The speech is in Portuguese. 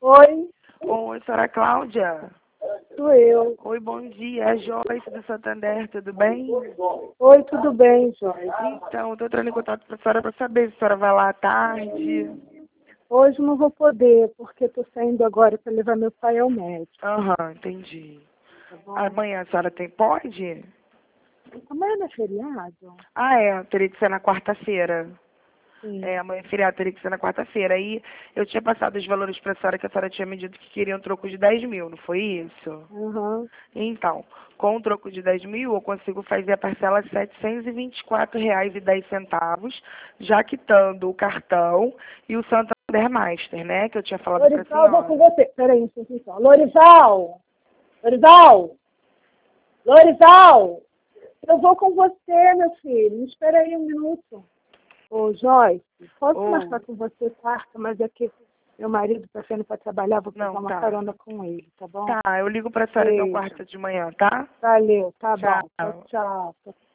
Oi, Oi, senhora Cláudia. sou eu. Oi, bom dia. É Joyce do Santander, tudo bem? Oi, tudo bem, Joyce? Então, estou entrando em contato com a senhora para saber se a senhora vai lá à tarde. Hoje não vou poder, porque estou saindo agora para levar meu pai ao médico, Aham, entendi. tá bom? Amanhã a senhora pode? Amanhã não é feriado? Ah, é, teria que ser na quarta-feira. Sim. É, amanhã é feriado, teria que ser na quarta-feira. Aí eu tinha passado os valores para a senhora tinha me dito que queria um troco de 10 mil, não foi isso? Aham. Então, com o troco de 10 mil, eu consigo fazer a parcela R$ 724,10, já quitando o cartão e o Santander Master, né? Que eu tinha falado para a Lorival, eu vou com senhora. você. Peraí, um instantinho só. Lorival! Lorival! Lorival! Eu vou com você, meu filho. Me espera aí um minuto. Ô, Joyce, posso Ou, marcar com você quarta, mas é que meu marido está saindo para trabalhar, vou pegar não, uma tá. carona com ele, tá bom? Tá, eu ligo para a senhora então Beijo. quarta de manhã, tá? Valeu, tá bom. Tchau, Tchau. tchau.